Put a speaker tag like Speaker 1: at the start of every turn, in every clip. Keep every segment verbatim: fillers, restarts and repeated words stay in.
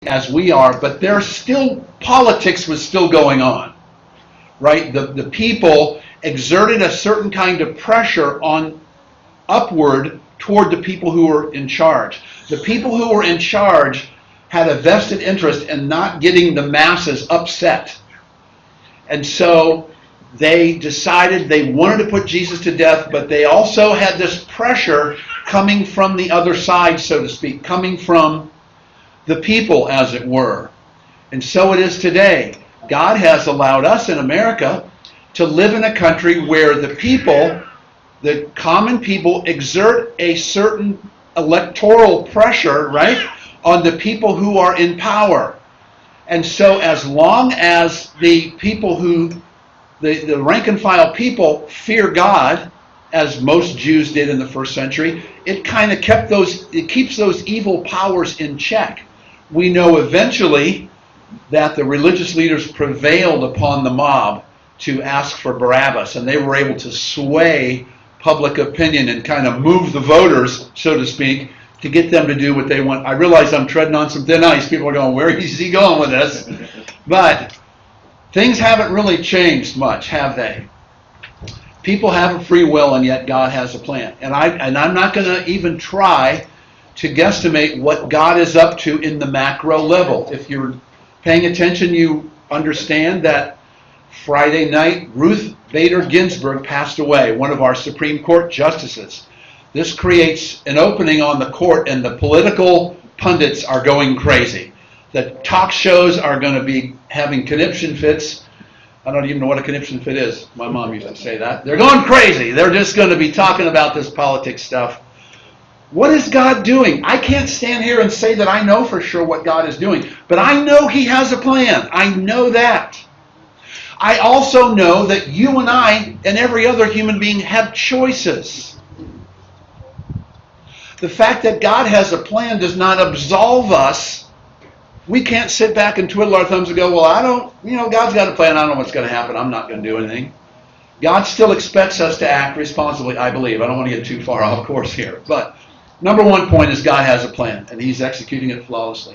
Speaker 1: as we are, but there's still, politics was still going on, right? The, the people exerted a certain kind of pressure on upward toward the people who were in charge. The people who were in charge had a vested interest in not getting the masses upset. And so they decided they wanted to put Jesus to death, but they also had this pressure coming from the other side, so to speak, coming from the people, as it were. And so it is today. God has allowed us in America to live in a country where the people, the common people, exert a certain electoral pressure, right, on the people who are in power. And so as long as the people who, the, the rank and file people fear God, as most Jews did in the first century, it kind of kept those, it keeps those evil powers in check. We know eventually that the religious leaders prevailed upon the mob to ask for Barabbas, and they were able to sway public opinion and kind of move the voters, so to speak, to get them to do what they want. I realize I'm treading on some thin ice. People are going, where is he going with this? But things haven't really changed much, have they? People have a free will, and yet God has a plan. And, I, and I'm not going to even try to guesstimate what God is up to in the macro level. If you're paying attention, you understand that Friday night, Ruth Bader Ginsburg passed away, one of our Supreme Court justices. This creates an opening on the court, and the political pundits are going crazy. The talk shows are going to be having conniption fits. I don't even know what a conniption fit is. My mom used to say that. They're going crazy. They're just going to be talking about this politics stuff. What is God doing? I can't stand here and say that I know for sure what God is doing, but I know He has a plan. I know that. I also know that you and I and every other human being have choices. The fact that God has a plan does not absolve us. We can't sit back and twiddle our thumbs and go, well, I don't, you know, God's got a plan. I don't know what's going to happen. I'm not going to do anything. God still expects us to act responsibly, I believe. I don't want to get too far off course here. But number one point is God has a plan, and He's executing it flawlessly.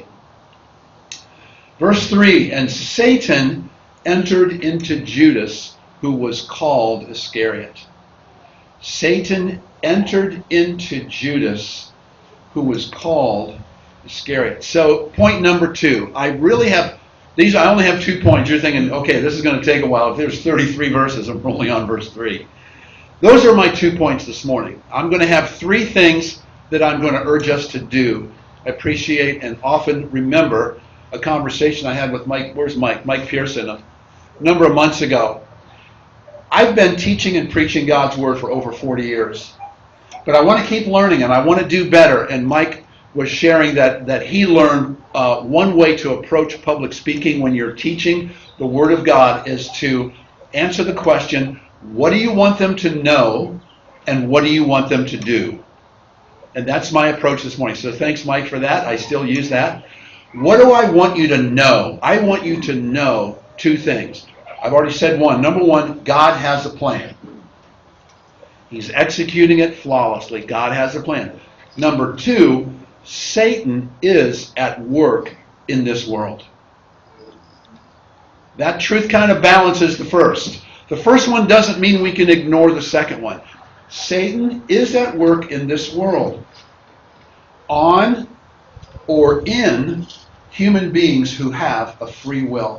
Speaker 1: Verse three, and Satan entered into Judas, who was called Iscariot. Satan entered into Judas, who was called Iscariot. So point number two, I really have, these, I only have two points. You're thinking, okay, this is going to take a while. If there's thirty-three verses, I'm only on verse three. Those are my two points this morning. I'm going to have three things that I'm going to urge us to do. I appreciate and often remember a conversation I had with Mike, where's Mike? Mike Pearson, a number of months ago. I've been teaching and preaching God's Word for over forty years. But I want to keep learning, and I want to do better. And Mike was sharing that, that he learned uh, one way to approach public speaking when you're teaching the Word of God is to answer the question, what do you want them to know, and what do you want them to do? And that's my approach this morning. So thanks, Mike, for that. I still use that. What do I want you to know? I want you to know two things. I've already said one. Number one, God has a plan. He's executing it flawlessly. God has a plan. Number two, Satan is at work in this world. That truth kind of balances the first. The first one doesn't mean we can ignore the second one. Satan is at work in this world on or in human beings who have a free will.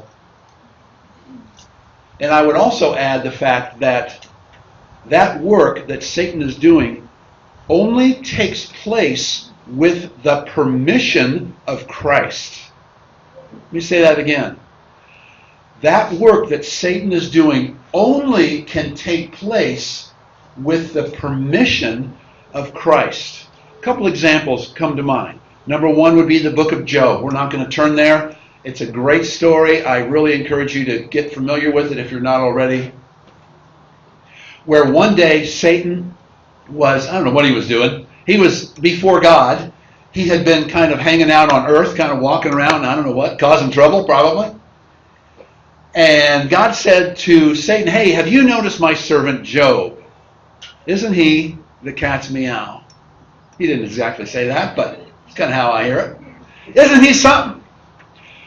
Speaker 1: And I would also add the fact that that work that Satan is doing only takes place with the permission of Christ. Let me say that again. That work that Satan is doing only can take place with the permission of Christ. A couple examples come to mind. Number one would be the book of Job. We're not going to turn there. It's a great story. I really encourage you to get familiar with it if you're not already. Where one day Satan was, I don't know what he was doing. He was before God. He had been kind of hanging out on earth, kind of walking around, I don't know what, causing trouble probably. And God said to Satan, hey, have you noticed my servant Job? Isn't he the cat's meow? He didn't exactly say that, but it's kind of how I hear it. Isn't he something?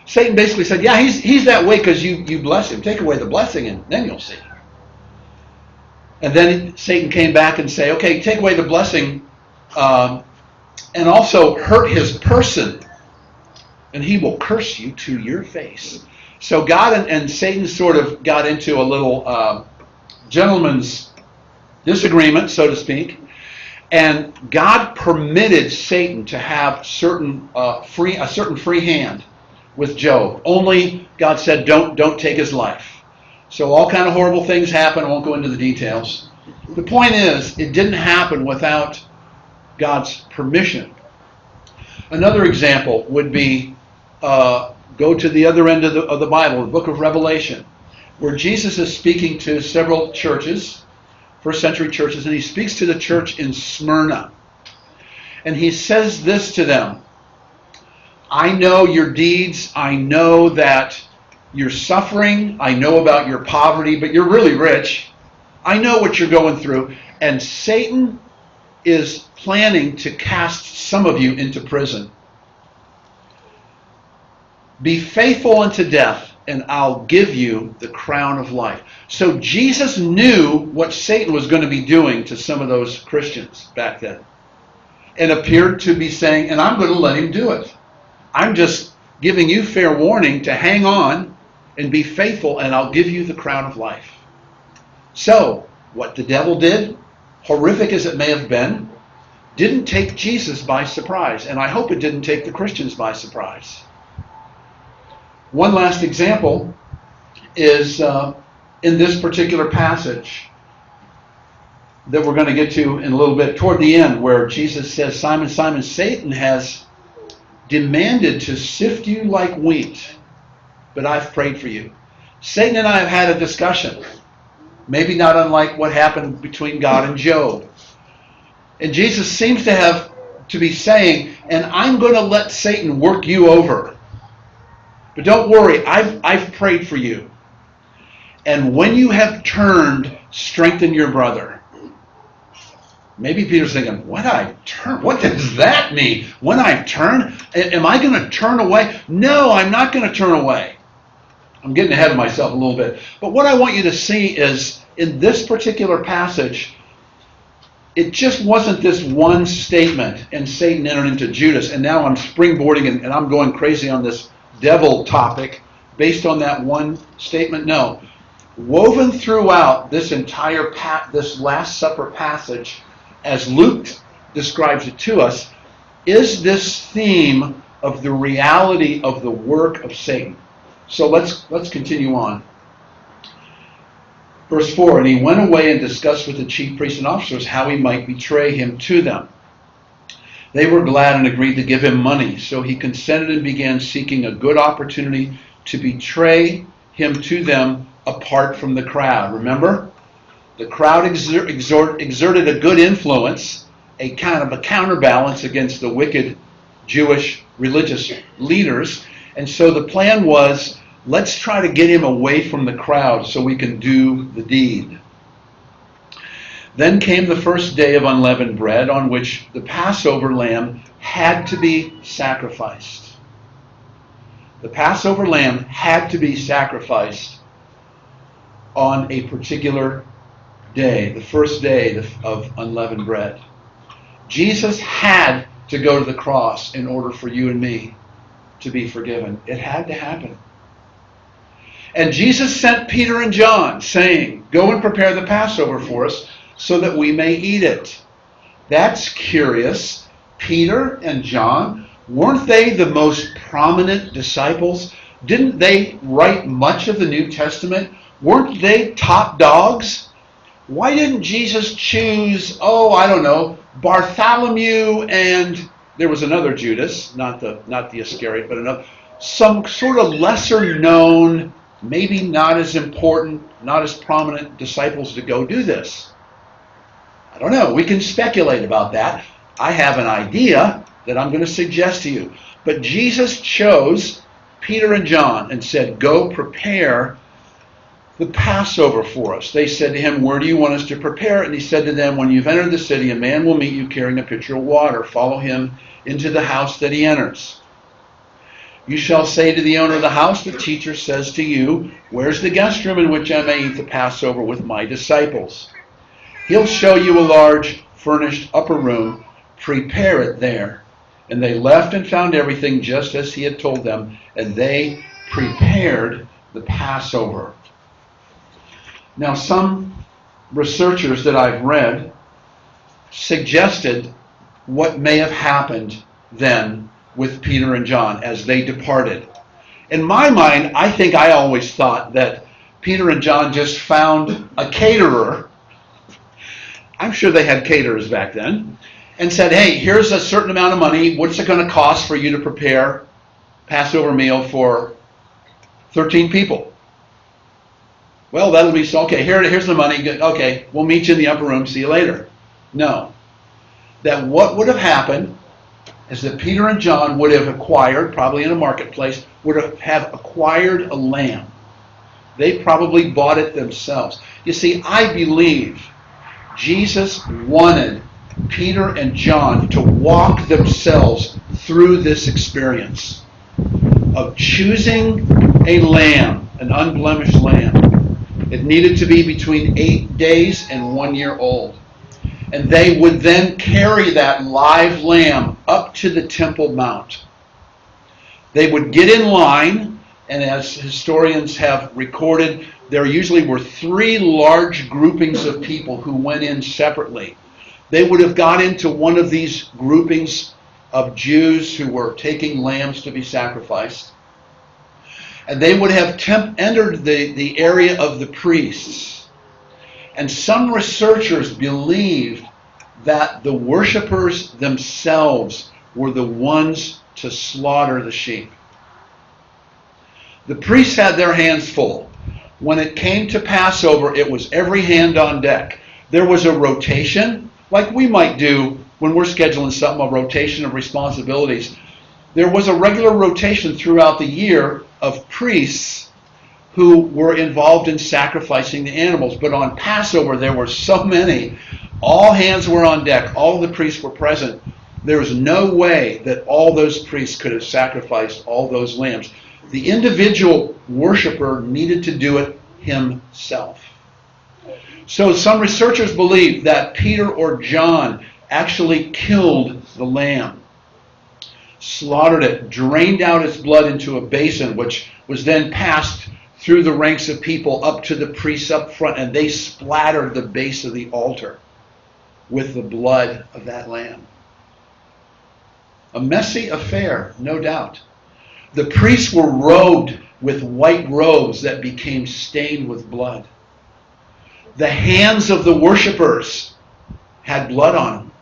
Speaker 1: Satan basically said, yeah, he's, he's that way because you, you bless him. Take away the blessing and then you'll see. And then Satan came back and say, okay, take away the blessing um, and also hurt his person, and he will curse you to your face. So God and, and Satan sort of got into a little uh, gentleman's disagreement, so to speak, and God permitted Satan to have certain uh, free a certain free hand with Job. Only God said, don't don't take his life. So all kind of horrible things happen. I won't go into the details. The point is, it didn't happen without God's permission. Another example would be uh, go to the other end of the, of the Bible, the book of Revelation, where Jesus is speaking to several churches, first century churches, and he speaks to the church in Smyrna. And he says this to them: I know your deeds. I know that you're suffering. I know about your poverty, but you're really rich. I know what you're going through. And Satan is planning to cast some of you into prison. Be faithful unto death, and I'll give you the crown of life. So Jesus knew what Satan was going to be doing to some of those Christians back then, and appeared to be saying, and I'm going to let him do it. I'm just giving you fair warning to hang on and be faithful, and I'll give you the crown of life. So, what the devil did, horrific as it may have been, didn't take Jesus by surprise, and I hope it didn't take the Christians by surprise. One last example is uh, in this particular passage that we're going to get to in a little bit, toward the end, where Jesus says, Simon, Simon, Satan has demanded to sift you like wheat, but I've prayed for you. Satan and I have had a discussion, maybe not unlike what happened between God and Job. And Jesus seems to have to be saying, and I'm going to let Satan work you over. But don't worry, I've, I've prayed for you. And when you have turned, strengthen your brother. Maybe Peter's thinking, what I turn? What does that mean? When I turn? Am I going to turn away? No, I'm not going to turn away. I'm getting ahead of myself a little bit. But what I want you to see is, in this particular passage, it just wasn't this one statement, and Satan entered into Judas, and now I'm springboarding and, and I'm going crazy on this devil topic based on that one statement. No. Woven throughout this entire, pa- this Last Supper passage, as Luke describes it to us, is this theme of the reality of the work of Satan. So let's let's continue on. Verse four, and he went away and discussed with the chief priests and officers how he might betray him to them. They were glad and agreed to give him money, so he consented and began seeking a good opportunity to betray him to them apart from the crowd. Remember? The crowd exer- exert- exerted a good influence, a kind of a counterbalance against the wicked Jewish religious leaders. And so the plan was, let's try to get him away from the crowd so we can do the deed. Then came the first day of unleavened bread, on which the Passover lamb had to be sacrificed. The Passover lamb had to be sacrificed on a particular day, the first day of unleavened bread. Jesus had to go to the cross in order for you and me to be forgiven. It had to happen. And Jesus sent Peter and John, saying, go and prepare the Passover for us, so that we may eat it. That's curious. Peter and John, weren't they the most prominent disciples? Didn't they write much of the New Testament? Weren't they top dogs? Why didn't Jesus choose, oh, I don't know, Bartholomew and there was another Judas, not the not the Iscariot, but another, some sort of lesser known, maybe not as important, not as prominent disciples to go do this? I don't know. We can speculate about that. I have an idea that I'm going to suggest to you. But Jesus chose Peter and John and said, go prepare the Passover for us. They said to him, where do you want us to prepare it? And he said to them, when you've entered the city, a man will meet you carrying a pitcher of water. Follow him into the house that he enters. You shall say to the owner of the house, the teacher says to you, where's the guest room in which I may eat the Passover with my disciples? He'll show you a large furnished upper room. Prepare it there. And they left and found everything just as he had told them, and they prepared the Passover. Now, some researchers that I've read suggested what may have happened then with Peter and John as they departed. In my mind, I think I always thought that Peter and John just found a caterer. I'm sure they had caterers back then. And said, hey, here's a certain amount of money. What's it going to cost for you to prepare Passover meal for thirteen people? Well, that'll be so. Okay, here, here's the money. Good. Okay, we'll meet you in the upper room. See you later. No. That what would have happened is that Peter and John would have acquired, probably in a marketplace, would have, have acquired a lamb. They probably bought it themselves. You see, I believe Jesus wanted Peter and John to walk themselves through this experience of choosing a lamb, an unblemished lamb. It needed to be between eight days and one year old. And they would then carry that live lamb up to the Temple Mount. They would get in line, and as historians have recorded, there usually were three large groupings of people who went in separately. They would have got into one of these groupings of Jews who were taking lambs to be sacrificed. And they would have temp- entered the, the area of the priests. And some researchers believed that the worshipers themselves were the ones to slaughter the sheep. The priests had their hands full. When it came to Passover, it was every hand on deck. There was a rotation, like we might do when we're scheduling something, a rotation of responsibilities. There was a regular rotation throughout the year of priests who were involved in sacrificing the animals. But on Passover, there were so many. All hands were on deck. All the priests were present. There was no way that all those priests could have sacrificed all those lambs. The individual worshiper needed to do it himself. So some researchers believe that Peter or John actually killed the lamb, slaughtered it, drained out its blood into a basin, which was then passed through the ranks of people up to the priests up front, and they splattered the base of the altar with the blood of that lamb. A messy affair, no doubt. The priests were robed with white robes that became stained with blood. The hands of the worshipers had blood on them.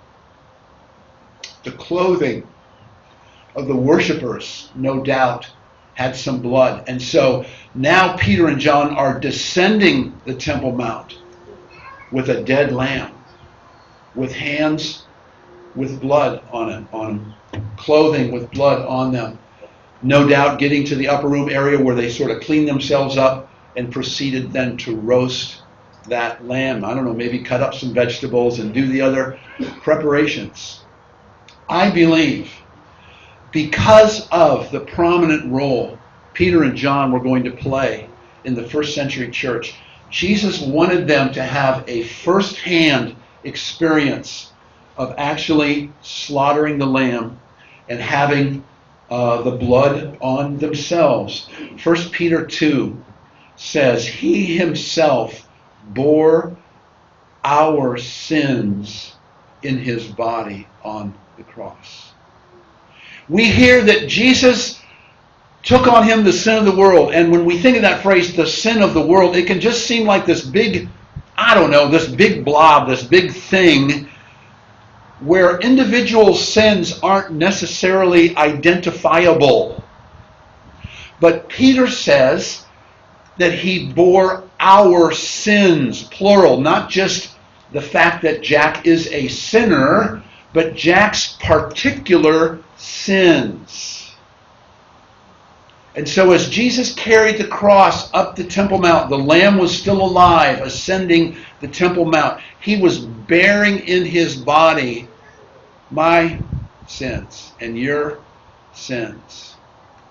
Speaker 1: The clothing of the worshipers, no doubt, had some blood. And so now Peter and John are descending the Temple Mount with a dead lamb, with hands with blood on it, on them, clothing with blood on them. No doubt getting to the upper room area where they sort of cleaned themselves up and proceeded then to roast that lamb. I don't know, maybe cut up some vegetables and do the other preparations. I believe because of the prominent role Peter and John were going to play in the first century church, Jesus wanted them to have a first-hand experience of actually slaughtering the lamb and having uh, the blood on themselves. First Peter two says, he himself bore our sins in his body on the cross. We hear that Jesus took on him the sin of the world. And when we think of that phrase, the sin of the world, it can just seem like this big, I don't know, this big blob, this big thing where individual sins aren't necessarily identifiable. But Peter says that he bore our sins, plural, not just the fact that Jack is a sinner, but Jack's particular sins. And so as Jesus carried the cross up the Temple Mount, the Lamb was still alive, ascending the Temple Mount. He was bearing in his body my sins and your sins.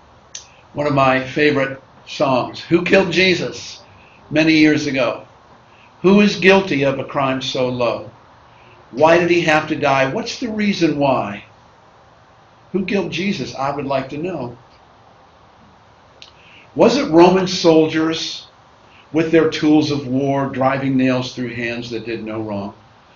Speaker 1: One of my favorite songs. Who killed Jesus many years ago? Who is guilty of a crime so low? Why did he have to die? What's the reason why? Who killed Jesus? I would like to know. Was it Roman soldiers with their tools of war driving nails through hands that did no wrong?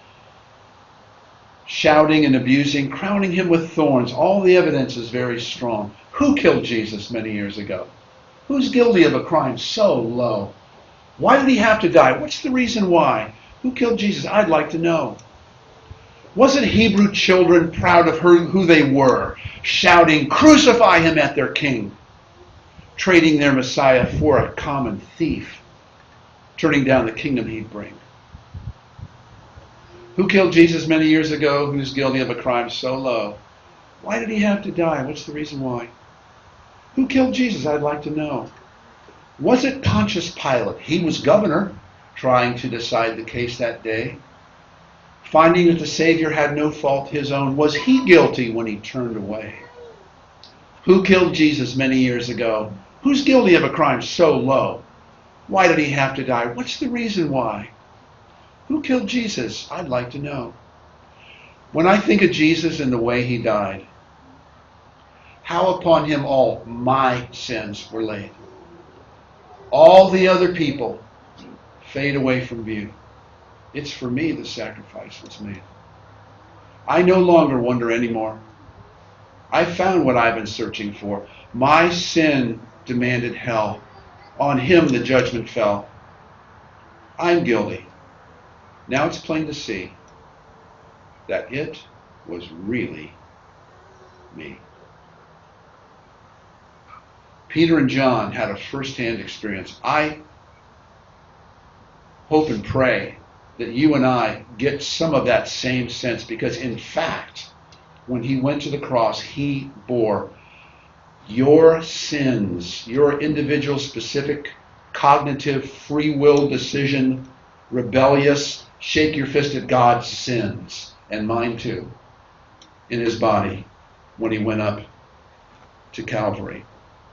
Speaker 1: Shouting and abusing, crowning him with thorns. All the evidence is very strong. Who killed Jesus many years ago? Who's guilty of a crime so low? Why did he have to die? What's the reason why? Who killed Jesus? I'd like to know. Wasn't Hebrew children proud of who they were, shouting, crucify him at their king, trading their Messiah for a common thief, turning down the kingdom he'd bring? Who killed Jesus many years ago? Who's guilty of a crime so low? Why did he have to die? What's the reason why? Who killed Jesus? I'd like to know. Was it Pontius Pilate? He was governor, trying to decide the case that day. Finding that the Savior had no fault his own, was he guilty when he turned away? Who killed Jesus many years ago? Who's guilty of a crime so low? Why did he have to die? What's the reason why? Who killed Jesus? I'd like to know. When I think of Jesus and the way he died, how upon him all my sins were laid. All the other people fade away from view. It's for me the sacrifice was made. I no longer wonder anymore. I found what I've been searching for. My sin demanded hell. On him the judgment fell. I'm guilty. Now it's plain to see that it was really me. Peter and John had a first-hand experience. I hope and pray that you and I get some of that same sense, because in fact, when he went to the cross, he bore your sins, your individual, specific, cognitive, free will decision, rebellious, shake your fist at God's sins, and mine too, in his body when he went up to Calvary.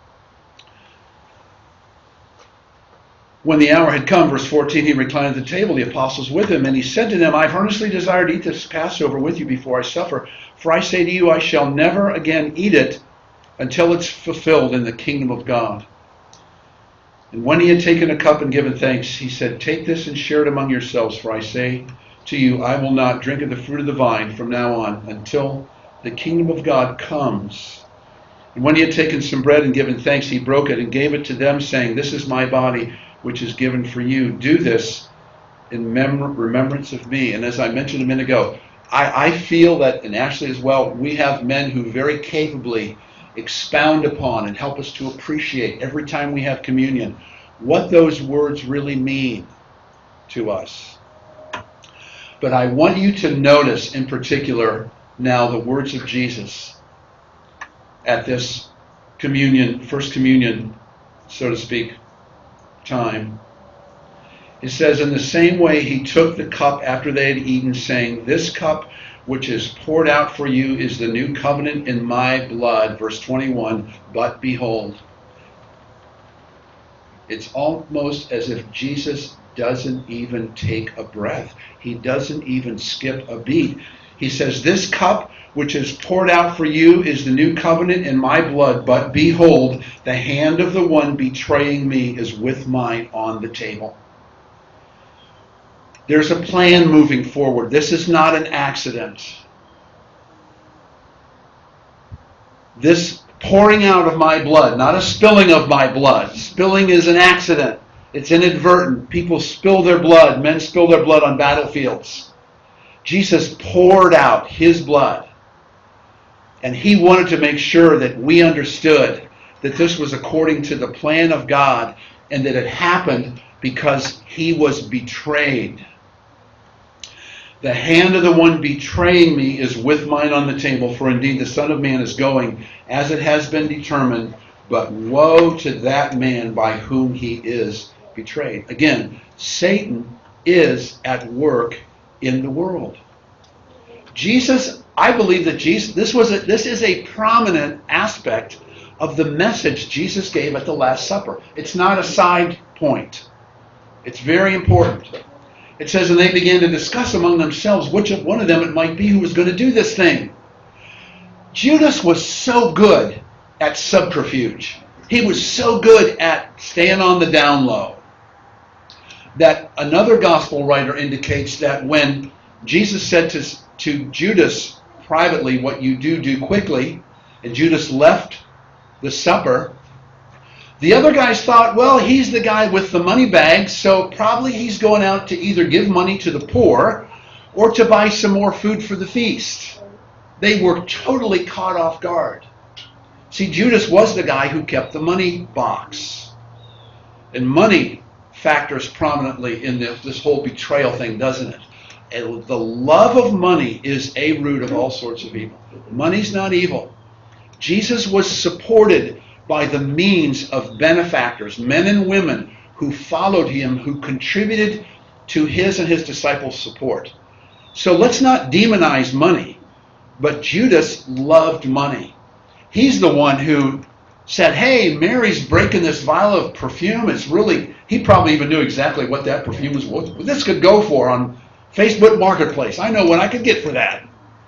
Speaker 1: When the hour had come, verse fourteen, he reclined at the table, the apostles with him, and he said to them, I've earnestly desired to eat this Passover with you before I suffer. For I say to you, I shall never again eat it until it's fulfilled in the kingdom of God. And when he had taken a cup and given thanks, he said, take this and share it among yourselves, for I say to you, I will not drink of the fruit of the vine from now on until the kingdom of God comes. And when he had taken some bread and given thanks, he broke it and gave it to them, saying, this is my body, which is given for you. Do this in mem- remembrance of me. And as I mentioned a minute ago, I, I feel that, and Ashley as well, we have men who very capably expound upon and help us to appreciate every time we have communion what those words really mean to us. But I want you to notice in particular now the words of Jesus at this communion, first communion, so to speak, time. It says, in the same way he took the cup after they had eaten, saying, this cup which is poured out for you is the new covenant in my blood. Verse twenty-one, but behold. It's almost as if Jesus doesn't even take a breath. He doesn't even skip a beat. He says, this cup which is poured out for you is the new covenant in my blood, but behold, the hand of the one betraying me is with mine on the table. There's a plan moving forward. This is not an accident. This pouring out of my blood, not a spilling of my blood. Spilling is an accident. It's inadvertent. People spill their blood. Men spill their blood on battlefields. Jesus poured out his blood. And he wanted to make sure that we understood that this was according to the plan of God and that it happened because he was betrayed. The hand of the one betraying me is with mine on the table, for indeed the Son of Man is going as it has been determined, but woe to that man by whom he is betrayed. Again, Satan is at work in the world. Jesus, I believe that Jesus, this was a, this is a prominent aspect of the message Jesus gave at the Last Supper. It's not a side point. It's very important. It says, and they began to discuss among themselves which of one of them it might be who was going to do this thing. Judas was so good at subterfuge. He was so good at staying on the down low that another gospel writer indicates that when Jesus said to, to Judas privately, what you do, do quickly, and Judas left the supper, the other guys thought, well, he's the guy with the money bags, so probably he's going out to either give money to the poor or to buy some more food for the feast. They were totally caught off guard. See, Judas was the guy who kept the money box. And money factors prominently in this, this whole betrayal thing, doesn't it? And the love of money is a root of all sorts of evil. Money's not evil. Jesus was supported by the means of benefactors, men and women who followed him, who contributed to his and his disciples' support. So let's not demonize money, but Judas loved money. He's the one who said, hey, Mary's breaking this vial of perfume. It's really, he probably even knew exactly what that perfume was, what this could go for on Facebook Marketplace. I know what I could get for that.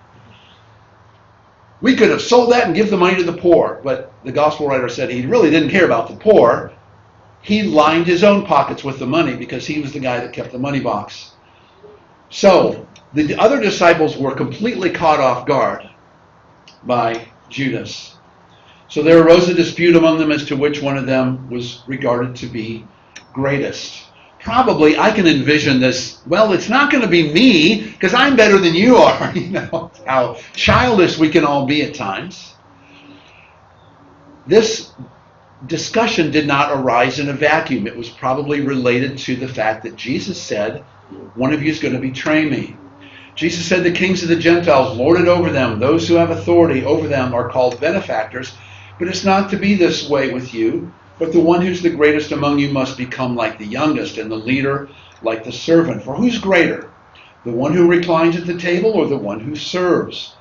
Speaker 1: We could have sold that and give the money to the poor. But the gospel writer said he really didn't care about the poor. He lined his own pockets with the money because he was the guy that kept the money box. So the other disciples were completely caught off guard by Judas. So there arose a dispute among them as to which one of them was regarded to be greatest. Probably I can envision this, well, it's not going to be me because I'm better than you are. You know, how childish we can all be at times. This discussion did not arise in a vacuum. It was probably related to the fact that Jesus said, one of you is going to betray me. Jesus said, the kings of the Gentiles lord it over them. Those who have authority over them are called benefactors. But it's not to be this way with you. But the one who's the greatest among you must become like the youngest, and the leader like the servant. For who's greater, the one who reclines at the table or the one who serves?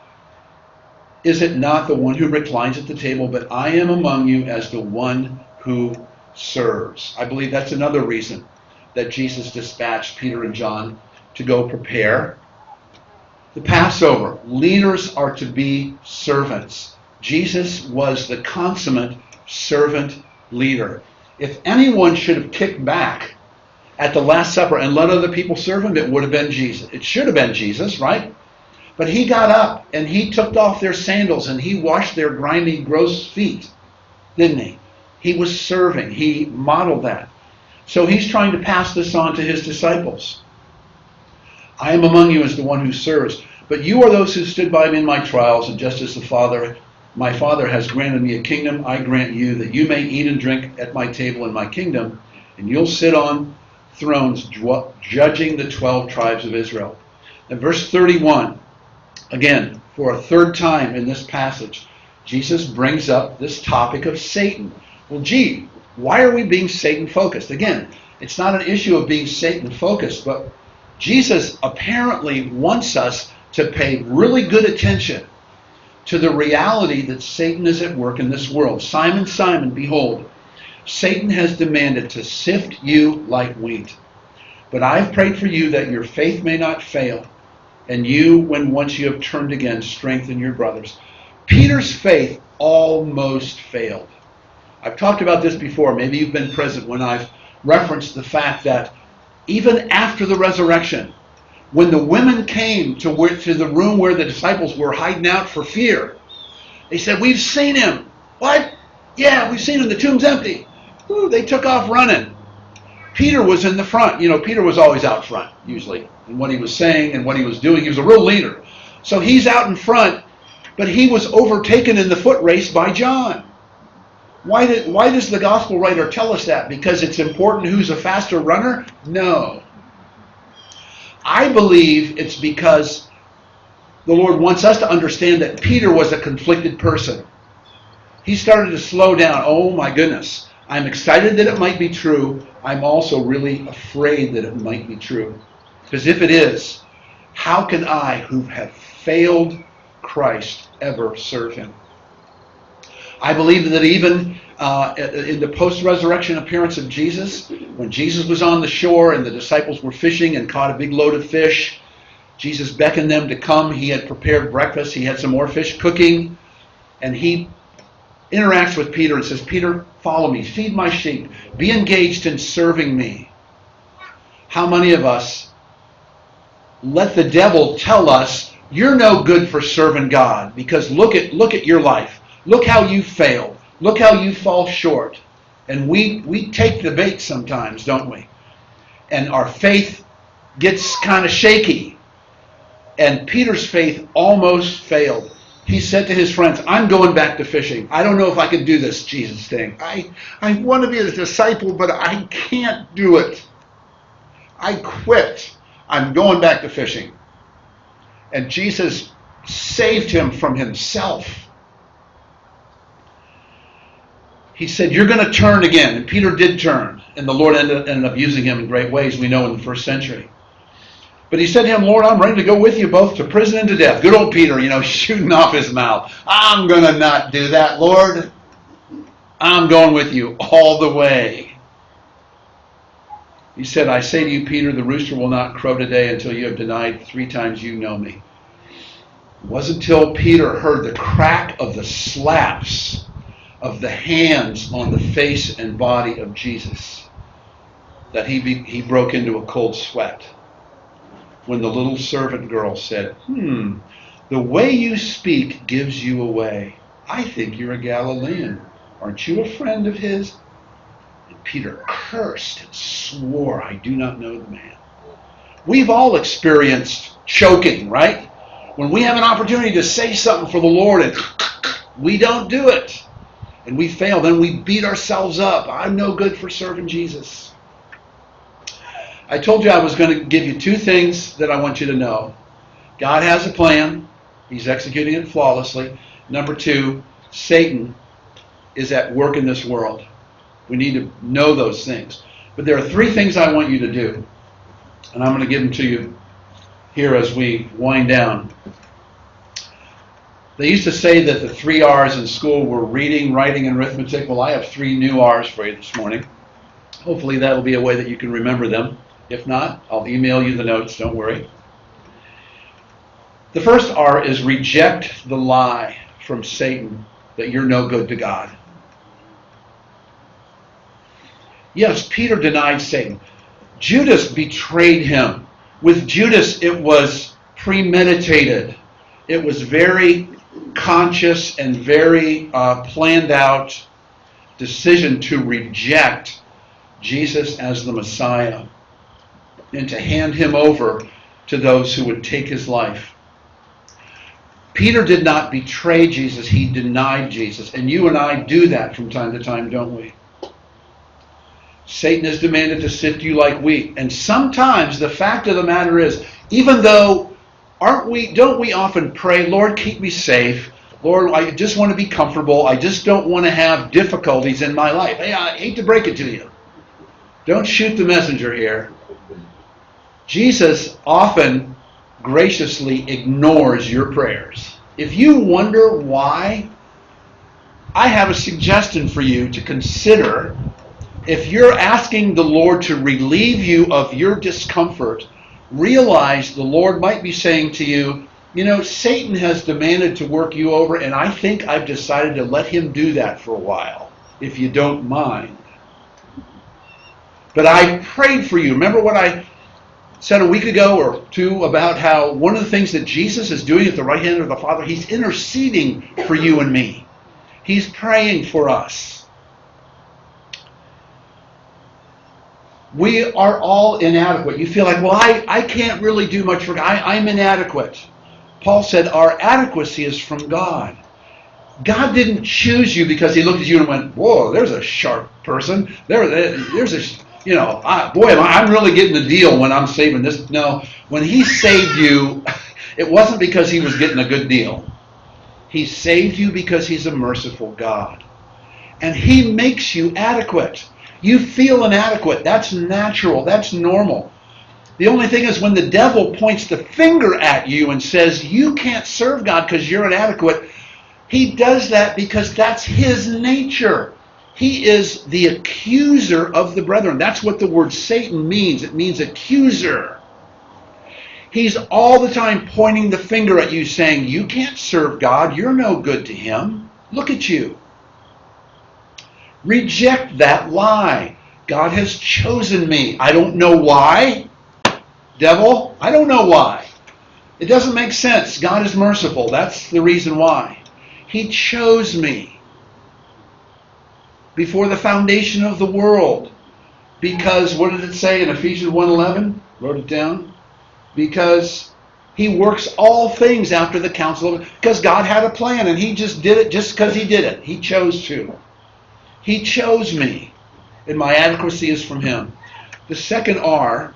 Speaker 1: Is it not the one who reclines at the table? But I am among you as the one who serves. I believe that's another reason that Jesus dispatched Peter and John to go prepare the Passover. Leaders are to be servants. Jesus was the consummate servant leader. If anyone should have kicked back at the Last Supper and let other people serve him, it would have been Jesus. It should have been Jesus, right? But he got up and he took off their sandals and he washed their grimy, gross feet, didn't he? He was serving. He modeled that. So he's trying to pass this on to his disciples. I am among you as the one who serves, but you are those who stood by me in my trials, and just as the Father My Father has granted me a kingdom, I grant you that you may eat and drink at my table in my kingdom, and you'll sit on thrones ju- judging the twelve tribes of Israel. And verse thirty-one, again, for a third time in this passage, Jesus brings up this topic of Satan. Well, gee, why are we being Satan-focused? Again, it's not an issue of being Satan-focused, but Jesus apparently wants us to pay really good attention to the reality that Satan is at work in this world. Simon, Simon, behold, Satan has demanded to sift you like wheat. But I've prayed for you that your faith may not fail, and you, when once you have turned again, strengthen your brothers. Peter's faith almost failed. I've talked about this before. Maybe you've been present when I've referenced the fact that even after the resurrection, when the women came to, where, to the room where the disciples were hiding out for fear, they said, we've seen him. What? Yeah, we've seen him. The tomb's empty. Ooh, they took off running. Peter was in the front. You know, Peter was always out front, usually, in what he was saying and what he was doing. He was a real leader. So he's out in front, but he was overtaken in the foot race by John. Why, did, why does the gospel writer tell us that? Because it's important who's a faster runner? No. I believe it's because the Lord wants us to understand that Peter was a conflicted person. He started to slow down. Oh my goodness. I'm excited that it might be true. I'm also really afraid that it might be true. Because if it is, how can I, who have failed Christ, ever serve him? I believe that even uh, in the post-resurrection appearance of Jesus, when Jesus was on the shore and the disciples were fishing and caught a big load of fish, Jesus beckoned them to come. He had prepared breakfast. He had some more fish cooking. And he interacts with Peter and says, Peter, follow me. Feed my sheep. Be engaged in serving me. How many of us let the devil tell us, you're no good for serving God because look at look at your life. Look how you failed. Look how you fall short. And we, we take the bait sometimes, don't we? And our faith gets kind of shaky. And Peter's faith almost failed. He said to his friends, I'm going back to fishing. I don't know if I can do this Jesus thing. I, I want to be a disciple, but I can't do it. I quit. I'm going back to fishing. And Jesus saved him from himself. He said, you're going to turn again. And Peter did turn. And the Lord ended, ended up using him in great ways, we know, in the first century. But he said to him, Lord, I'm ready to go with you both to prison and to death. Good old Peter, you know, shooting off his mouth. I'm going to not do that, Lord. I'm going with you all the way. He said, I say to you, Peter, the rooster will not crow today until you have denied three times you know me. It wasn't until Peter heard the crack of the slaps of the hands on the face and body of Jesus that he, be, he broke into a cold sweat. When the little servant girl said, hmm, the way you speak gives you away. I think you're a Galilean. Aren't you a friend of his? And Peter cursed and swore, I do not know the man. We've all experienced choking, right? When we have an opportunity to say something for the Lord and we don't do it. And we fail, then we beat ourselves up. I'm no good for serving Jesus. I told you I was going to give you two things that I want you to know. God has a plan. He's executing it flawlessly. Number two, Satan is at work in this world. We need to know those things. But there are three things I want you to do. And I'm going to give them to you here as we wind down. They used to say that the three R's in school were reading, writing, and arithmetic. Well, I have three new R's for you this morning. Hopefully that will be a way that you can remember them. If not, I'll email you the notes, don't worry. The first R is reject the lie from Satan that you're no good to God. Yes, Peter denied Satan. Judas betrayed him. With Judas, it was premeditated. It was very conscious and very uh, planned out decision to reject Jesus as the Messiah and to hand him over to those who would take his life. Peter did not betray Jesus, he denied Jesus. And you and I do that from time to time, don't we? Satan has demanded to sift you like wheat. And sometimes the fact of the matter is, even though, aren't we, don't we often pray, Lord, keep me safe. Lord, I just want to be comfortable. I just don't want to have difficulties in my life. Hey, I hate to break it to you. Don't shoot the messenger here. Jesus often graciously ignores your prayers. If you wonder why, I have a suggestion for you to consider. If you're asking the Lord to relieve you of your discomfort, realize the Lord might be saying to you, you know, Satan has demanded to work you over, and I think I've decided to let him do that for a while, if you don't mind. But I prayed for you. Remember what I said a week ago or two about how one of the things that Jesus is doing at the right hand of the Father, he's interceding for you and me. He's praying for us. We are all inadequate. You feel like, well, I, I can't really do much for God. I, I'm inadequate. Paul said our adequacy is from God. God didn't choose you because he looked at you and went, whoa, there's a sharp person. There, there's a, you know, I, boy, I'm really getting the deal when I'm saving this. No, when he saved you, it wasn't because he was getting a good deal. He saved you because he's a merciful God. And he makes you adequate. You feel inadequate. That's natural. That's normal. The only thing is when the devil points the finger at you and says, you can't serve God because you're inadequate, He does that because that's his nature. He is the accuser of the brethren. That's what the word Satan means. It means accuser. He's all the time pointing the finger at you saying, you can't serve God. You're no good to him. Look at you. Reject that lie. God has chosen me. I don't know why. Devil, I don't know why. It doesn't make sense. God is merciful. That's the reason why. He chose me before the foundation of the world. Because, what did it say in Ephesians one eleven? Wrote it down. Because he works all things after the counsel of, because God had a plan and he just did it just because he did it. He chose to. He chose me, and my adequacy is from him. The second R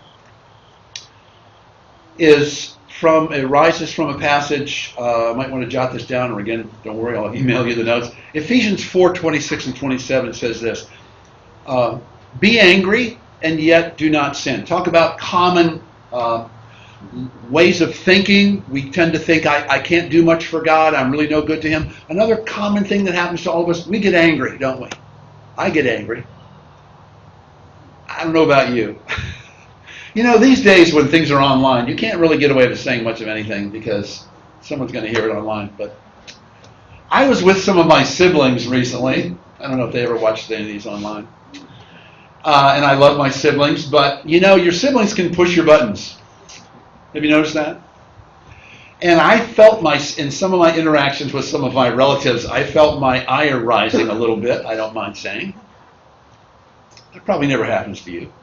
Speaker 1: is from, it rises from a passage, uh, I might want to jot this down, or again, don't worry, I'll email you the notes. Ephesians four twenty-six and twenty-seven says this, uh, be angry and yet do not sin. Talk about common uh, ways of thinking. We tend to think, I, I can't do much for God, I'm really no good to him. Another common thing that happens to all of us, we get angry, don't we? I get angry. I don't know about you. You know, these days when things are online, you can't really get away with saying much of anything because someone's going to hear it online. But I was with some of my siblings recently. I don't know if they ever watched any of these online. Uh, and I love my siblings, but you know, your siblings can push your buttons. Have you noticed that? And I felt my, in some of my interactions with some of my relatives, I felt my ire rising a little bit, I don't mind saying. That probably never happens to you.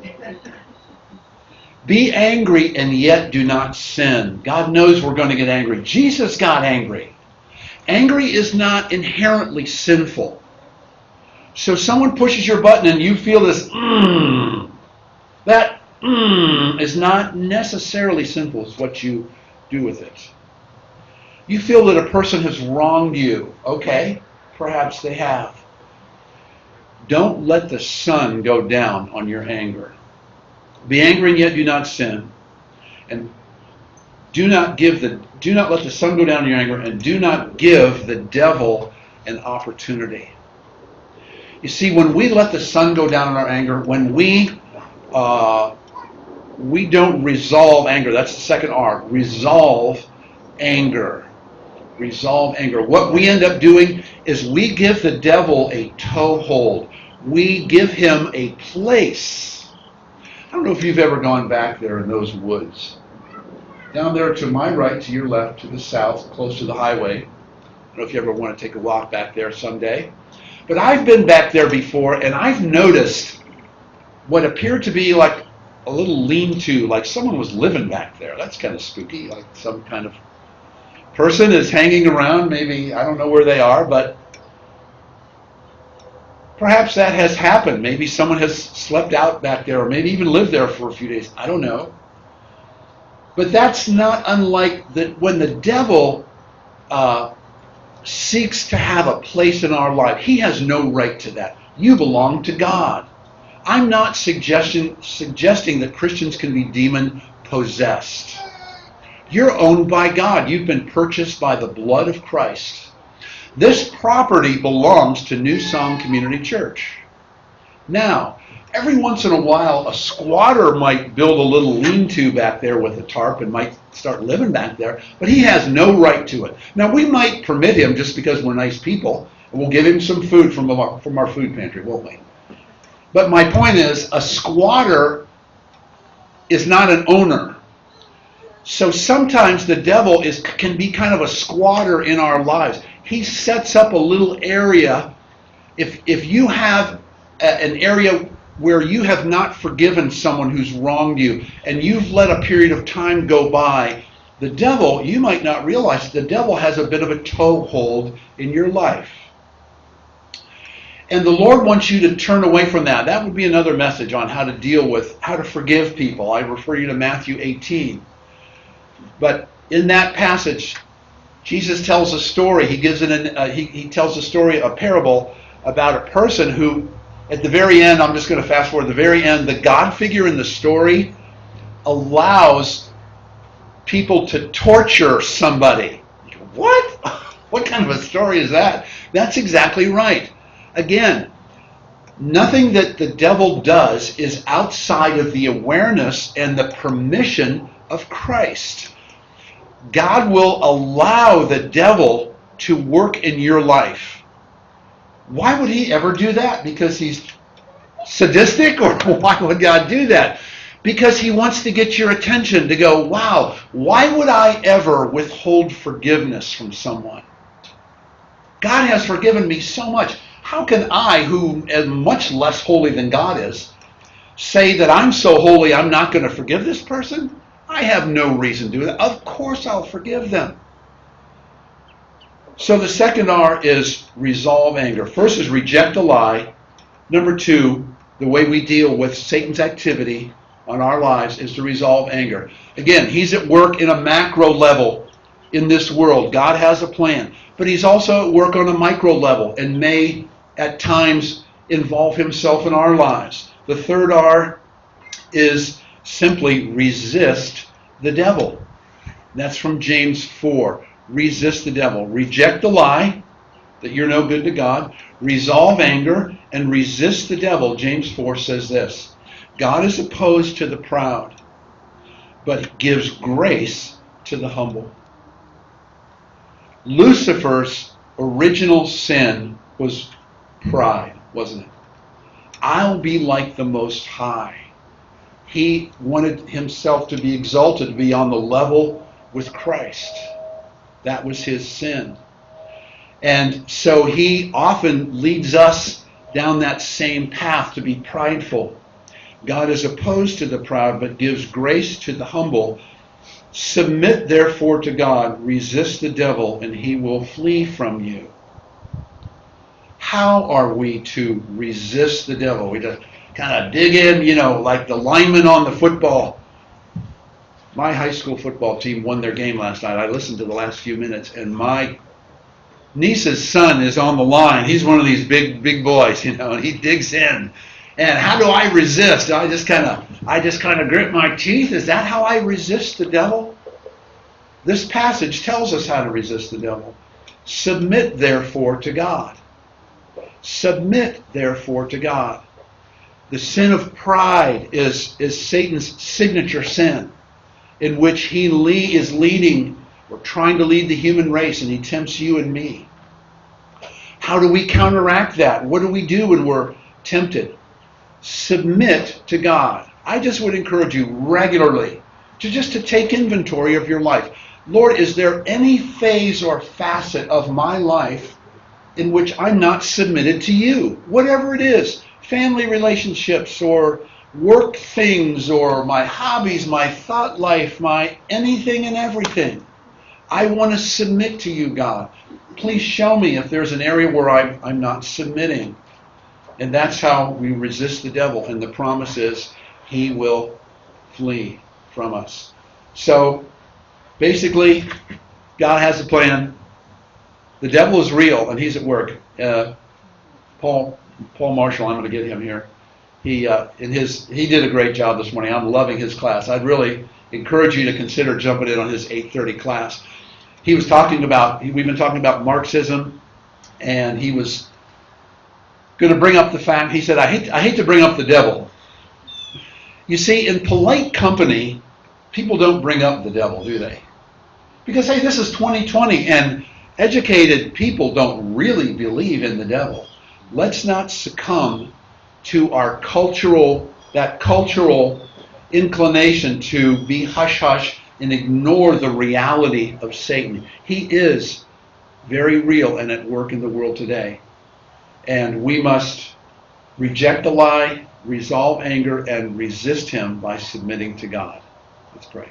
Speaker 1: Be angry and yet do not sin. God knows we're going to get angry. Jesus got angry. Angry is not inherently sinful. So someone pushes your button and you feel this, mmm, that mmm is not necessarily sinful. It's what you do with it. You feel that a person has wronged you. Okay, perhaps they have. Don't let the sun go down on your anger. Be angry and yet do not sin. And do not give the do not let the sun go down in your anger, and do not give the devil an opportunity. You see, when we let the sun go down in our anger, when we uh, we don't resolve anger, that's the second R, resolve anger. Resolve anger. What we end up doing is we give the devil a toehold. We give him a place. I don't know if you've ever gone back there in those woods. Down there to my right, to your left, to the south, close to the highway. I don't know if you ever want to take a walk back there someday. But I've been back there before, and I've noticed what appeared to be like a little lean-to, like someone was living back there. That's kind of spooky, like some kind of person is hanging around. Maybe, I don't know where they are, but perhaps that has happened. Maybe someone has slept out back there, or maybe even lived there for a few days. I don't know. But that's not unlike that when the devil uh, seeks to have a place in our life. He has no right to that. You belong to God. I'm not suggesting, suggesting that Christians can be demon-possessed. You're owned by God. You've been purchased by the blood of Christ. This property belongs to New Song Community Church. Now, every once in a while, a squatter might build a little lean-to back there with a tarp and might start living back there, but he has no right to it. Now, we might permit him just because we're nice people, and we'll give him some food from our, from our food pantry, won't we? But my point is, a squatter is not an owner. So sometimes the devil is can be kind of a squatter in our lives. He sets up a little area. If, if you have a, an area where you have not forgiven someone who's wronged you, and you've let a period of time go by, the devil, you might not realize, the devil has a bit of a toehold in your life. And the Lord wants you to turn away from that. That would be another message on how to deal with, how to forgive people. I refer you to Matthew eighteen. But in that passage, Jesus tells a story. He gives it an, uh, he, he tells a story, a parable about a person who, at the very end, I'm just going to fast forward, the very end, the God figure in the story allows people to torture somebody. What? What kind of a story is that? That's exactly right. Again, nothing that the devil does is outside of the awareness and the permission of Christ. God will allow the devil to work in your life. Why would he ever do that? Because he's sadistic? Or why would God do that? Because he wants to get your attention to go, wow, why would I ever withhold forgiveness from someone? God has forgiven me so much. How can I, who am much less holy than God is, say that I'm so holy I'm not going to forgive this person? I have no reason to do that. Of course I'll forgive them. So the second R is resolve anger. First is reject a lie. Number two, the way we deal with Satan's activity on our lives is to resolve anger. Again, he's at work in a macro level in this world. God has a plan. But he's also at work on a micro level and may at times involve himself in our lives. The third R is simply resist the devil. That's from James four. Resist the devil. Reject the lie that you're no good to God. Resolve anger and resist the devil. James four says this: God is opposed to the proud, but gives grace to the humble. Lucifer's original sin was pride, wasn't it? I'll be like the Most High. He wanted himself to be exalted, to be on the level with Christ. That was his sin. And so he often leads us down that same path to be prideful. God is opposed to the proud, but gives grace to the humble. Submit therefore to God, resist the devil, and he will flee from you. How are we to resist the devil? We just kind of dig in, you know, like the lineman on the football. My high school football team won their game last night. I listened to the last few minutes, and my niece's son is on the line. He's one of these big, big boys, you know, and he digs in. And how do I resist? I just kind of, I just kind of grit my teeth. Is that how I resist the devil? This passage tells us how to resist the devil. Submit therefore to God. Submit therefore to God. The sin of pride is, is Satan's signature sin, in which he le- is leading or trying to lead the human race, and he tempts you and me. How do we counteract that? What do we do when we're tempted? Submit to God. I just would encourage you regularly to just to take inventory of your life. Lord, is there any phase or facet of my life in which I'm not submitted to you? Whatever it is, family relationships or work things or my hobbies, my thought life, my anything and everything. I want to submit to you, God. Please show me if there's an area where I'm, I'm not submitting. And that's how we resist the devil. And the promise is he will flee from us. So basically, God has a plan. The devil is real, and he's at work. Uh, Paul Paul Marshall, I'm going to get him here. He uh, in his he did a great job this morning. I'm loving his class. I'd really encourage you to consider jumping in on his eight thirty class. He was talking about, we've been talking about Marxism, and he was going to bring up the fact, he said, I hate, I hate to bring up the devil. You see, in polite company, people don't bring up the devil, do they? Because, hey, this is twenty twenty, and educated people don't really believe in the devil. Let's not succumb to our cultural, that cultural inclination to be hush-hush and ignore the reality of Satan. He is very real and at work in the world today. And we must reject the lie, resolve anger, and resist him by submitting to God. Let's pray.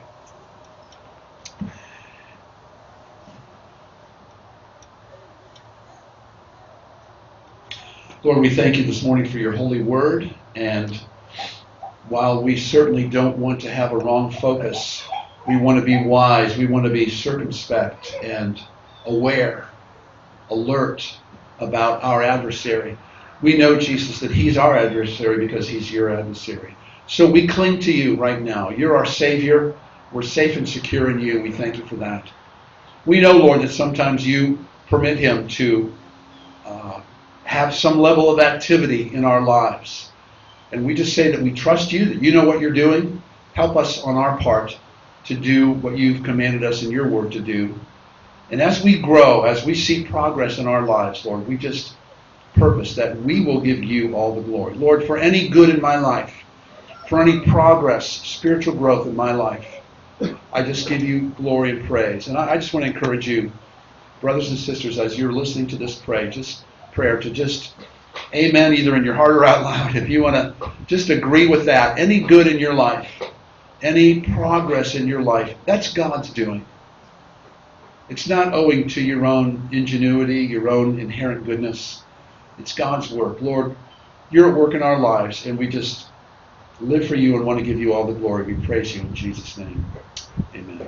Speaker 1: Lord, we thank you this morning for your holy word. And while we certainly don't want to have a wrong focus, we want to be wise, we want to be circumspect and aware, alert about our adversary. We know, Jesus, that he's our adversary because he's your adversary. So we cling to you right now. You're our Savior. We're safe and secure in you. We thank you for that. We know, Lord, that sometimes you permit him to uh, have some level of activity in our lives. And we just say that we trust you, that you know what you're doing. Help us on our part to do what you've commanded us in your word to do. And as we grow, as we see progress in our lives, Lord, we just purpose that we will give you all the glory. Lord, for any good in my life, for any progress, spiritual growth in my life, I just give you glory and praise. And I, I just want to encourage you, brothers and sisters, as you're listening to this pray, just prayer, to just amen, either in your heart or out loud, if you want to just agree with that. Any good in your life, any progress in your life, that's God's doing. It's not owing to your own ingenuity, your own inherent goodness. It's God's work. Lord, you're at work in our lives, and we just live for you and want to give you all the glory. We praise you in Jesus' name. Amen.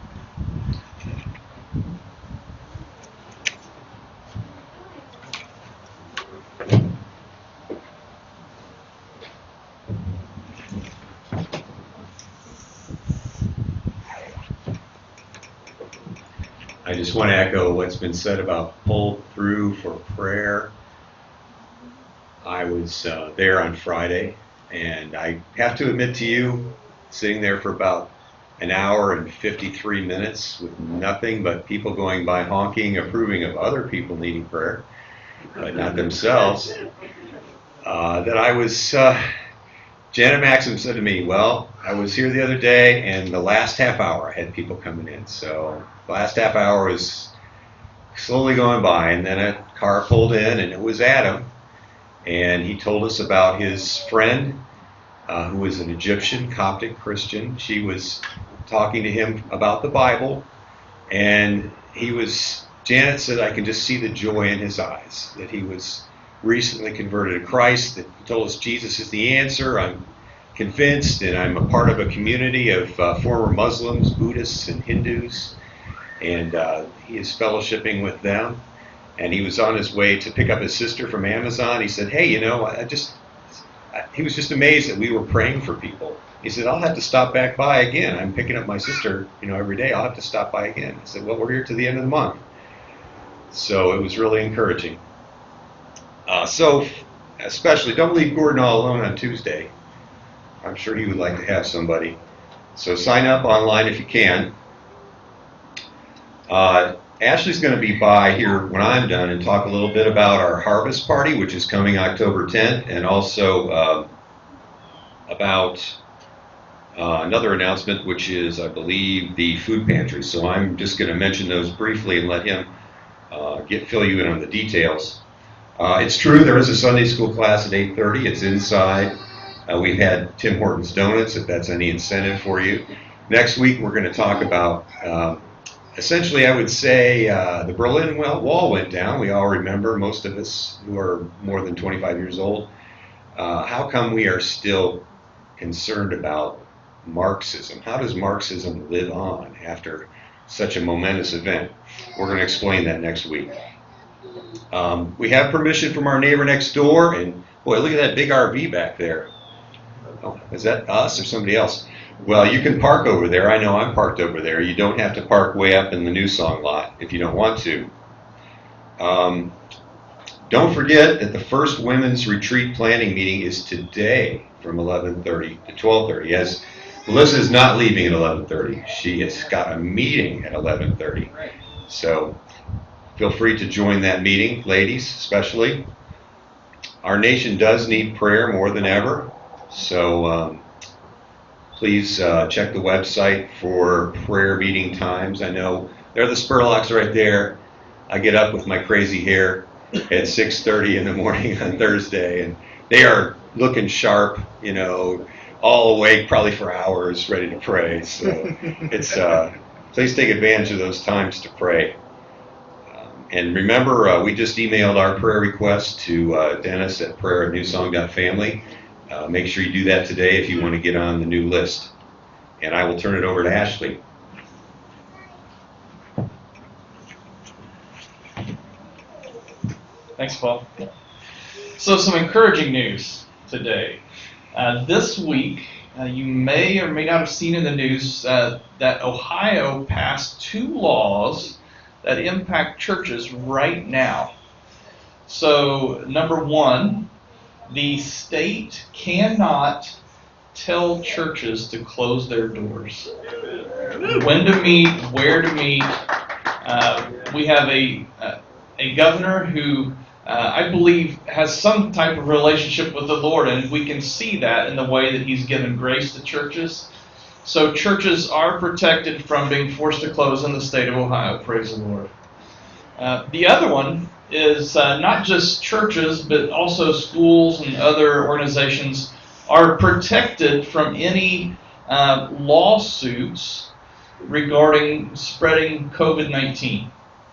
Speaker 2: I just want to echo what's been said about pull through for prayer. I was uh, there on Friday, and I have to admit to you, sitting there for about an hour and fifty-three minutes with nothing but people going by honking, approving of other people needing prayer, but not themselves, uh, that I was, uh, Janet Maxim said to me, well, I was here the other day, and the last half hour I had people coming in, so the last half hour was slowly going by, and then a car pulled in, and it was Adam, and he told us about his friend, uh, who was an Egyptian Coptic Christian. She was talking to him about the Bible, and he was, Janet said, I can just see the joy in his eyes, that he was recently converted to Christ, that he told us Jesus is the answer. I'm convinced, and I'm a part of a community of uh, former Muslims, Buddhists, and Hindus, and uh, he is fellowshipping with them. And he was on his way to pick up his sister from Amazon. He said, hey, you know, I just, I, he was just amazed that we were praying for people. He said, I'll have to stop back by again. I'm picking up my sister, you know, every day. I'll have to stop by again. I said, well, we're here to the end of the month. So it was really encouraging. Uh, so especially, don't leave Gordon all alone on Tuesday. I'm sure he would like to have somebody. So sign up online if you can. Uh, Ashley's going to be by here when I'm done and talk a little bit about our harvest party, which is coming October tenth, and also uh, about uh, another announcement, which is, I believe, the food pantry. So I'm just going to mention those briefly and let him uh, get fill you in on the details. Uh, it's true, there is a Sunday school class at eight thirty. It's inside. Uh, we've had Tim Hortons Donuts, if that's any incentive for you. Next week, we're going to talk about, uh, essentially, I would say, uh, the Berlin Wall went down. We all remember, most of us who are more than twenty-five years old. Uh, how come we are still concerned about Marxism? How does Marxism live on after such a momentous event? We're going to explain that next week. Um, we have permission from our neighbor next door, and boy, look at that big R V back there. Oh, is that us or somebody else? Well, you can park over there. I know I'm parked over there. You don't have to park way up in the New Song lot if you don't want to. Um, don't forget that the first women's retreat planning meeting is today from eleven thirty to twelve thirty. Yes, Melissa is not leaving at eleven thirty. She has got a meeting at eleven thirty. So feel free to join that meeting, ladies especially. Our nation does need prayer more than ever, so um, please uh, check the website for prayer meeting times. I know there are the Spurlocks right there. I get up with my crazy hair at six thirty in the morning on Thursday, and they are looking sharp, you know, all awake probably for hours, ready to pray. So it's uh, please take advantage of those times to pray. And remember, uh, we just emailed our prayer request to uh, Dennis at prayer at newsong dot family. Uh, make sure you do that today if you want to get on the new list. And I will turn it over to Ashley.
Speaker 3: Thanks, Paul. So some encouraging news today. Uh, this week, uh, you may or may not have seen in the news uh, that Ohio passed two laws that impact churches right now. So, number one, the state cannot tell churches to close their doors. When to meet, where to meet. Uh, we have a uh, a governor who uh, I believe has some type of relationship with the Lord, and we can see that in the way that he's given grace to churches. So churches are protected from being forced to close in the state of Ohio. Praise the Lord. Uh, the other one is uh, not just churches, but also schools and other organizations are protected from any uh, lawsuits regarding spreading COVID nineteen.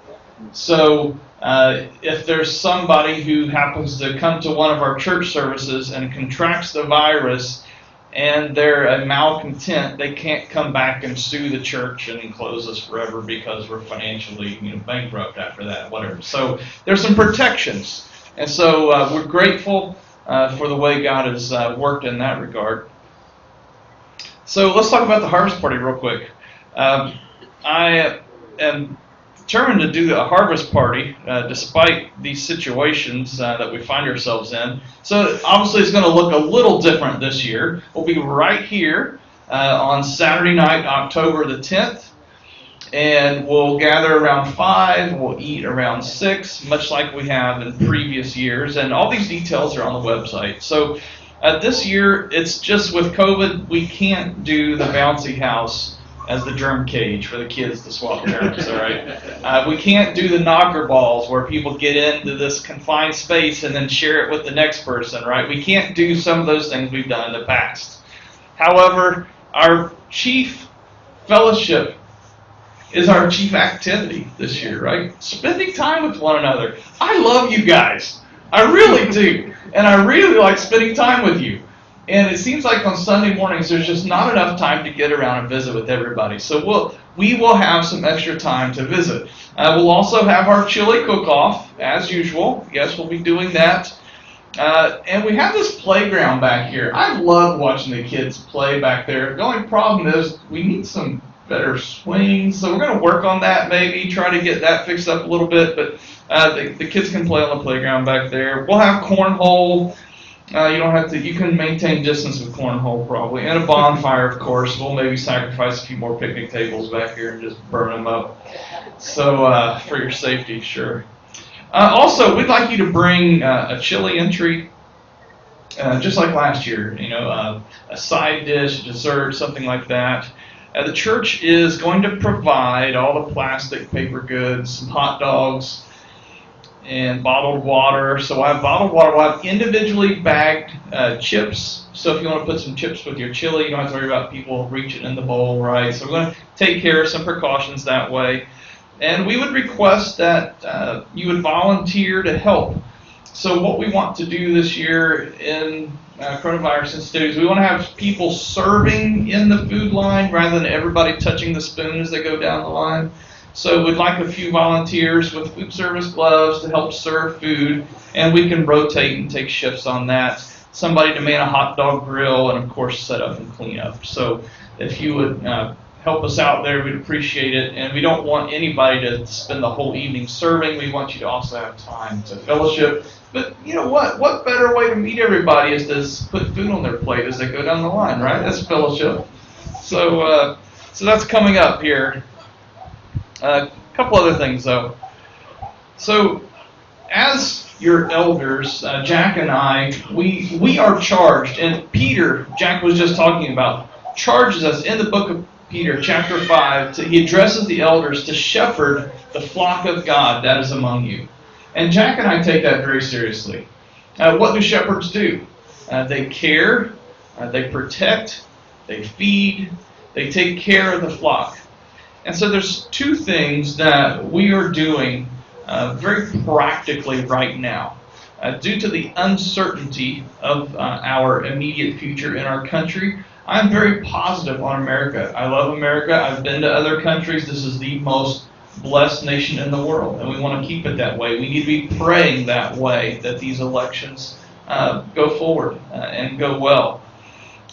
Speaker 3: So uh, if there's somebody who happens to come to one of our church services and contracts the virus and they're a malcontent, they can't come back and sue the church and close us forever because we're financially, you know, bankrupt after that, whatever. So there's some protections. And so uh, we're grateful uh, for the way God has uh, worked in that regard. So let's talk about the harvest party real quick. Um, I am determined to do a harvest party uh, despite these situations uh, that we find ourselves in. So obviously it's going to look a little different this year. We'll be right here uh, on Saturday night, October the tenth, and we'll gather around five. We'll eat around six, much like we have in previous years, and all these details are on the website. So uh, this year, it's just with COVID, we can't do the bouncy house as the germ cage for the kids to swap germs, all right? Uh, we can't do the knocker balls where people get into this confined space and then share it with the next person, right? We can't do some of those things we've done in the past. However, our chief fellowship is our chief activity this year, right? Spending time with one another. I love you guys. I really do. And I really like spending time with you. And it seems like on Sunday mornings, there's just not enough time to get around and visit with everybody. So we'll, we will have some extra time to visit. Uh, we'll also have our chili cook-off, as usual. Yes, we'll be doing that. Uh, and we have this playground back here. I love watching the kids play back there. The only problem is we need some better swings. So we're going to work on that maybe, try to get that fixed up a little bit. But uh, the, the kids can play on the playground back there. We'll have cornhole. Uh, you don't have to, you can maintain distance with cornhole probably. And a bonfire, of course. We'll maybe sacrifice a few more picnic tables back here and just burn them up. So, uh, for your safety, sure. Uh, also, we'd like you to bring uh, a chili entry, uh, just like last year. You know, uh, a side dish, a dessert, something like that. Uh, the church is going to provide all the plastic, paper goods, some hot dogs, and bottled water. So I have bottled water. We'll have individually bagged uh, chips. So if you want to put some chips with your chili, you don't have to worry about people reaching in the bowl, right? So we're going to take care of some precautions that way. And we would request that uh, you would volunteer to help. So what we want to do this year in uh, coronavirus sensitivities, we want to have people serving in the food line rather than everybody touching the spoon as they go down the line. So we'd like a few volunteers with food service gloves to help serve food, and we can rotate and take shifts on that. Somebody to man a hot dog grill, and of course set up and clean up. So if you would uh, help us out there, we'd appreciate it. And we don't want anybody to spend the whole evening serving. We want you to also have time to fellowship. But you know what? What better way to meet everybody is to put food on their plate as they go down the line, right? That's fellowship. So, uh, so that's coming up here. A uh, couple other things, though. So, as your elders, uh, Jack and I, we we are charged, and Peter, Jack was just talking about, charges us in the book of Peter, chapter five, to, he addresses the elders to shepherd the flock of God that is among you. And Jack and I take that very seriously. Uh, what do shepherds do? Uh, they care, uh, they protect, they feed, they take care of the flock. And so there's two things that we are doing uh, very practically right now. Uh, due to the uncertainty of uh, our immediate future in our country, I'm very positive on America. I love America. I've been to other countries. This is the most blessed nation in the world, and we want to keep it that way. We need to be praying that way, that these elections uh, go forward uh, and go well.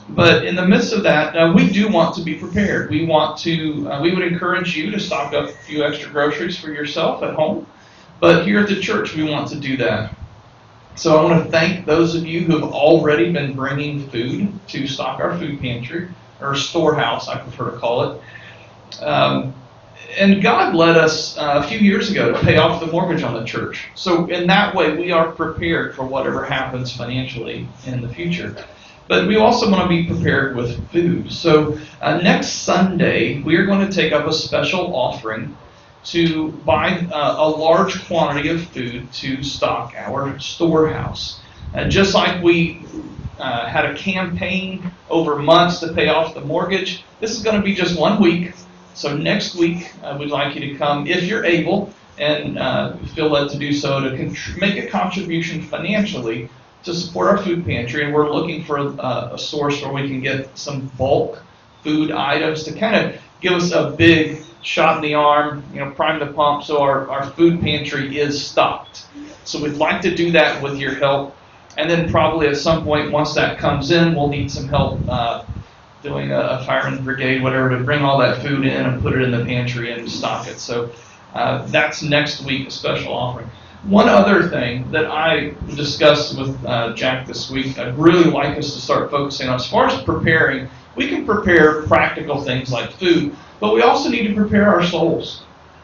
Speaker 3: But in the midst of that, uh, we do want to be prepared. We want to, uh, we would encourage you to stock up a few extra groceries for yourself at home. But here at the church, we want to do that. So I want to thank those of you who have already been bringing food to stock our food pantry, or storehouse, I prefer to call it. Um, and God led us uh, a few years ago to pay off the mortgage on the church. So in that way, we are prepared for whatever happens financially in the future. But we also want to be prepared with food. So uh, next Sunday, we are going to take up a special offering to buy uh, a large quantity of food to stock our storehouse. Uh, just like we uh, had a campaign over months to pay off the mortgage, this is going to be just one week. So next week, uh, we'd like you to come, if you're able, and uh, feel led to do so, to contr- make a contribution financially to support our food pantry. And we're looking for uh, a source where we can get some bulk food items to kind of give us a big shot in the arm, you know, prime the pump, so our, our food pantry is stocked. So we'd like to do that with your help. And then probably at some point, once that comes in, we'll need some help uh, doing a, a fireman brigade, whatever, to bring all that food in and put it in the pantry and stock it. So uh, that's next week, a special offering. One other thing that I discussed with uh, Jack this week, I'd really like us to start focusing on, as far as preparing, we can prepare practical things like food, but we also need to prepare our souls.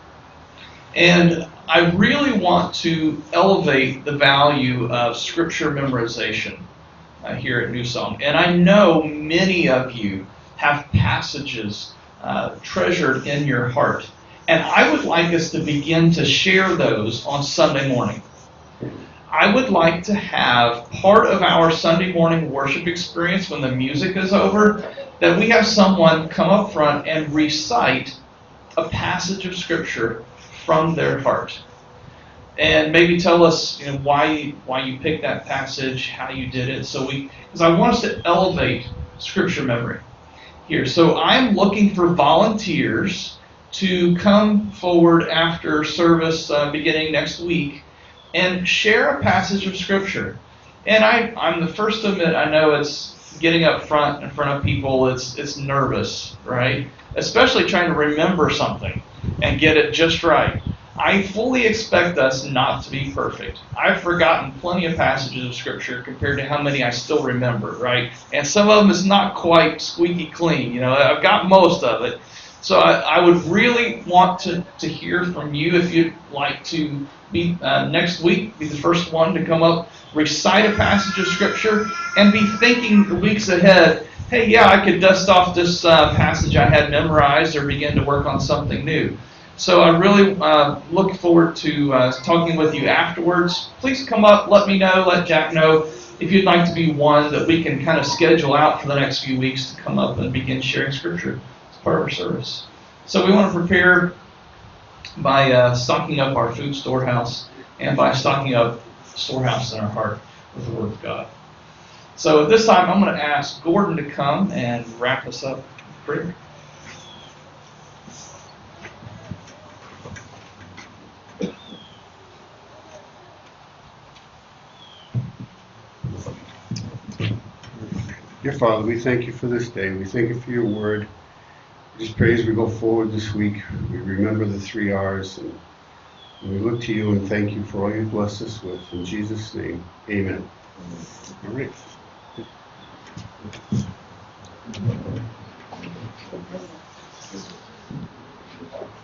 Speaker 3: And I really want to elevate the value of scripture memorization uh, here at New Song. And I know many of you have passages uh, treasured in your heart. And I would like us to begin to share those on Sunday morning. I would like to have part of our Sunday morning worship experience when the music is over, that we have someone come up front and recite a passage of Scripture from their heart. And maybe tell us, you know, why why you picked that passage, how you did it. So we, because I want us to elevate Scripture memory here. So I'm looking for volunteers to come forward after service uh, beginning next week and share a passage of Scripture. And I, I'm the first to admit, I know it's getting up front in front of people, it's it's nervous, right? Especially trying to remember something and get it just right. I fully expect us not to be perfect. I've forgotten plenty of passages of Scripture compared to how many I still remember, right? And some of them is not quite squeaky clean. You know, I've got most of it. So I, I would really want to, to hear from you if you'd like to be uh, next week, be the first one to come up, recite a passage of Scripture, and be thinking the weeks ahead, hey, yeah, I could dust off this uh, passage I had memorized or begin to work on something new. So I really uh, look forward to uh, talking with you afterwards. Please come up, let me know, let Jack know if you'd like to be one that we can kind of schedule out for the next few weeks to come up and begin sharing Scripture as part of our service. So we want to prepare by uh, stocking up our food storehouse and by stocking up the storehouse in our heart with the Word of God. So at this time, I'm going to ask Gordon to come and wrap us up with prayer.
Speaker 4: Dear Father, we thank you for this day. We thank you for your word. We just pray as we go forward this week, we remember the three R's, and we look to you and thank you for all you blessed us with. In Jesus' name, amen. All right.